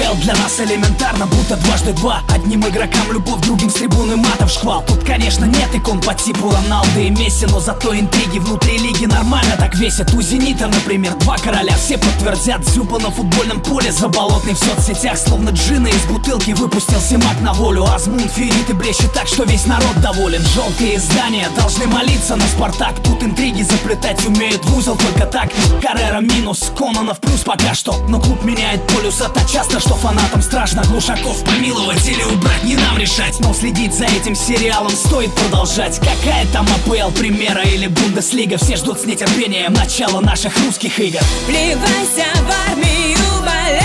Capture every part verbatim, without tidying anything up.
эр пэ эл для нас элементарно, будто дважды два. Одним игрокам любовь, другим с трибуны матов шквал. Тут, конечно, нет икон по типу Роналду и Месси, но зато интриги внутри лиги нормально так весят. У Зенита, например, два короля, все подтвердят. Зюба на футбольном поле, заболотный в соцсетях, словно джина из бутылки выпустил Симак на волю. Азмун ферит и блещет так, что весь народ доволен. Желтые издания должны молиться на Спартак. Тут интриги заплетать умеют в узел только так. Каррера минус, Кононов плюс пока что, но клуб меняет полюса так часто, что фанатам страшно. Глушаков помиловать или убрать не нам решать, но следить за этим сериалом стоит продолжать. Какая там а пэ эл, Примера или Бундеслига, все ждут с нетерпением начала наших русских игр. Вливайся в армию, болел,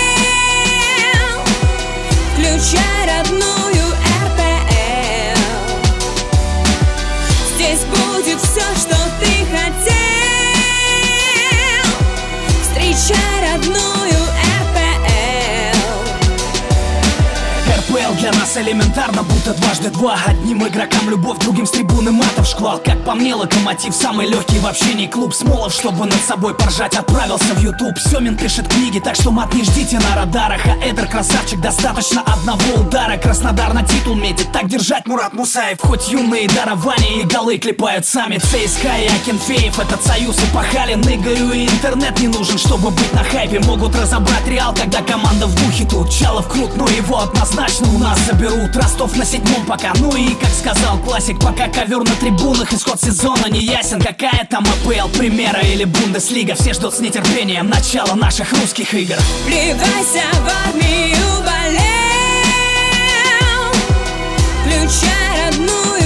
включай родную эр пэ эл. Здесь будет все, что ты хотел. Встречай родную эр пэ эл. эр пэ эл для нас элементарно, будто дважды два. Одним игрокам любовь, другим с трибуны матов шквал. Как по мне, Локомотив самый легкий в общении клуб. Смолов, чтобы над собой поржать, отправился в ютуб. Семин пишет книги, так что мат не ждите на радарах. А Эдер красавчик, достаточно одного удара. Краснодар на титул метит, так держать Мурат Мусаев. Хоть юные дарования и голы клепают сами. ЦСКА и Акинфеев, этот союз эпохален. Игорю и интернет не нужен, чтобы быть на хайпе. Могут разобрать Реал, когда команда в духе тут. Чалов крут, но его однозначно у нас заберут. Ростов на седьмом пока, ну и, как сказал классик, пока ковер на трибунах, исход сезона не ясен. Какая там а пэ эл, Примера или Бундеслига, все ждут с нетерпением начала наших русских игр. Вливайся в армию, болел, включай родную